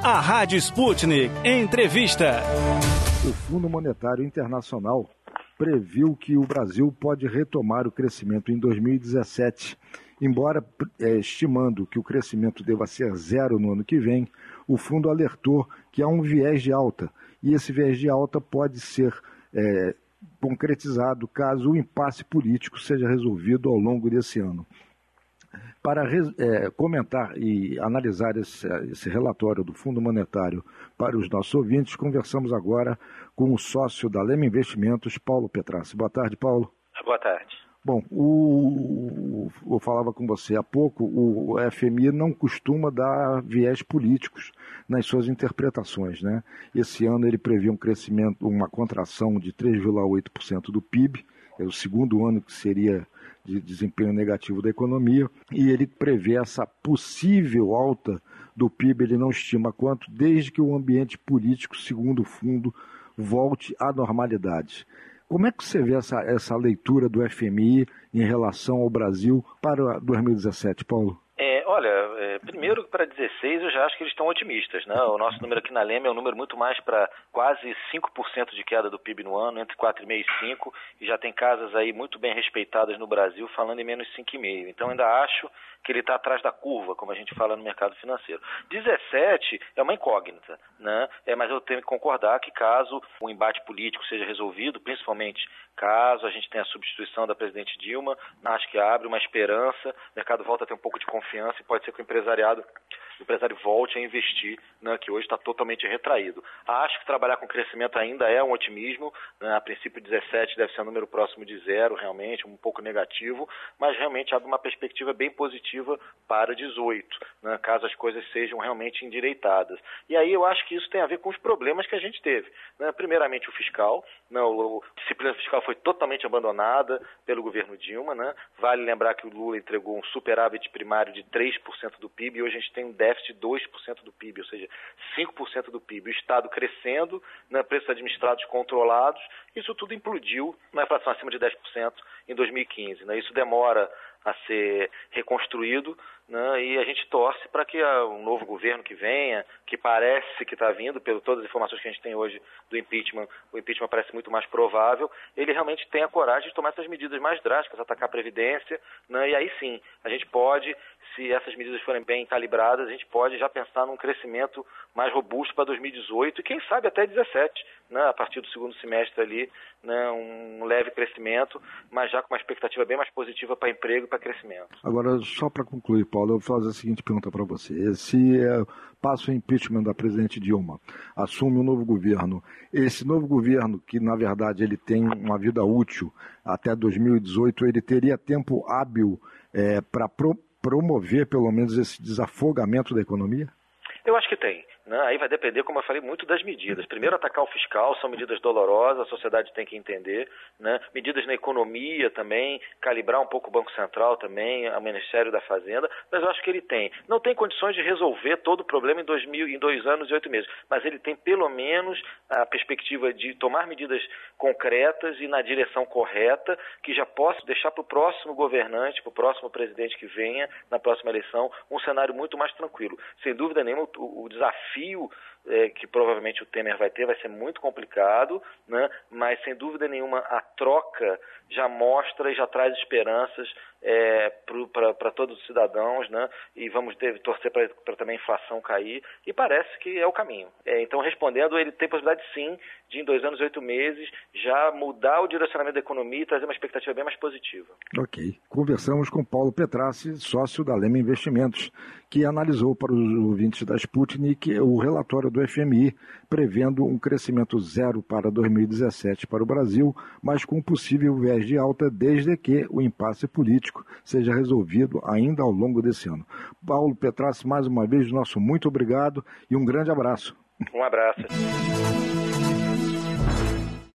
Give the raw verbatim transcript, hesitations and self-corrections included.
A Rádio Sputnik Entrevista. O Fundo Monetário Internacional previu que o Brasil pode retomar o crescimento em dois mil e dezessete. Embora é, estimando que o crescimento deva ser zero no ano que vem, o fundo alertou que há um viés de alta, e esse viés de alta pode ser é, concretizado caso o impasse político seja resolvido ao longo desse ano. Para é, comentar e analisar esse, esse relatório do Fundo Monetário para os nossos ouvintes, conversamos agora com o sócio da Lema Investimentos, Paulo Petrassi. Boa tarde, Paulo. Boa tarde. Bom, o, o, eu falava com você há pouco, o F M I não costuma dar viés políticos nas suas interpretações, né? Esse ano ele prevê um crescimento, uma contração de três vírgula oito por cento do P I B, é o segundo ano que seria de desempenho negativo da economia, e ele prevê essa possível alta do P I B, ele não estima quanto, desde que o ambiente político, segundo o fundo, volte à normalidade. Como é que você vê essa, essa leitura do F M I em relação ao Brasil para dois mil e dezessete, Paulo? É, olha, é, primeiro para dezesseis eu já acho que eles estão otimistas, né? O nosso número aqui na Lema é um número muito mais para quase cinco por cento de queda do P I B no ano, entre quatro vírgula cinco por cento e cinco por cento, e já tem casas aí muito bem respeitadas no Brasil falando em menos cinco vírgula cinco por cento. Então ainda acho que ele está atrás da curva, como a gente fala no mercado financeiro. dezessete é uma incógnita, né? É, mas eu tenho que concordar que caso o embate político seja resolvido, principalmente caso a gente tenha a substituição da presidente Dilma, acho que abre uma esperança, o mercado volta a ter um pouco de confiança e pode ser que o empresariado, o empresário volte a investir, né, que hoje está totalmente retraído. Acho que trabalhar com crescimento ainda é um otimismo, né, a princípio dezessete deve ser um número próximo de zero, realmente, um pouco negativo, mas realmente abre uma perspectiva bem positiva para dezoito, né, caso as coisas sejam realmente endireitadas. E aí eu acho que isso tem a ver com os problemas que a gente teve, né, primeiramente o fiscal, né, o, a disciplina fiscal foi totalmente abandonada pelo governo Dilma, né, vale lembrar que o Lula entregou um superávit primário de três por cento do P I B e hoje a gente tem um déficit de dois por cento do P I B, ou seja, cinco por cento do P I B. O Estado crescendo, né, preços administrados controlados, isso tudo implodiu na inflação acima de dez por cento em dois mil e quinze. Né? Isso demora a ser reconstruído, né, e a gente torce para que a, um novo governo que venha, que parece que está vindo, pelo todas as informações que a gente tem hoje do impeachment, o impeachment parece muito mais provável, ele realmente tenha a coragem de tomar essas medidas mais drásticas, atacar a Previdência, né, e aí sim, a gente pode, se essas medidas forem bem calibradas, a gente pode já pensar num crescimento mais robusto para dois mil e dezoito e quem sabe até dezessete, né, a partir do segundo semestre ali, né, um leve crescimento, mas já com uma expectativa bem mais positiva para emprego e para crescimento. Agora, só para concluir, Paulo, eu vou fazer a seguinte pergunta para você. Se é, passa o impeachment da presidente Dilma, assume um novo governo, esse novo governo, que na verdade ele tem uma vida útil até dois mil e dezoito, ele teria tempo hábil é, para pro, promover pelo menos esse desafogamento da economia? Eu acho que tem. Né? Aí vai depender, como eu falei, muito das medidas. Primeiro, atacar o fiscal, são medidas dolorosas, a sociedade tem que entender. Né? Medidas na economia também, calibrar um pouco o Banco Central também, o Ministério da Fazenda, mas eu acho que ele tem. Não tem condições de resolver todo o problema em dois, mil, em dois anos e oito meses, mas ele tem pelo menos a perspectiva de tomar medidas concretas e na direção correta, que já possa deixar para o próximo governante, para o próximo presidente que venha na próxima eleição, um cenário muito mais tranquilo. Sem dúvida nenhuma, o, o desafio desafio é, que provavelmente o Temer vai ter vai ser muito complicado, né? Mas sem dúvida nenhuma a troca já mostra e já traz esperanças é, para todos os cidadãos, né? E vamos ter, torcer para também a inflação cair, e parece que é o caminho. É, então, respondendo, ele tem possibilidade sim de em dois anos e oito meses já mudar o direcionamento da economia e trazer uma expectativa bem mais positiva. Ok. Conversamos com Paulo Petrassi, sócio da Lema Investimentos, que analisou para os ouvintes da Sputnik o relatório do F M I, prevendo um crescimento zero para dois mil e dezessete para o Brasil, mas com possível viés de alta desde que o impasse político seja resolvido ainda ao longo desse ano. Paulo Petrassi, mais uma vez, nosso muito obrigado e um grande abraço. Um abraço.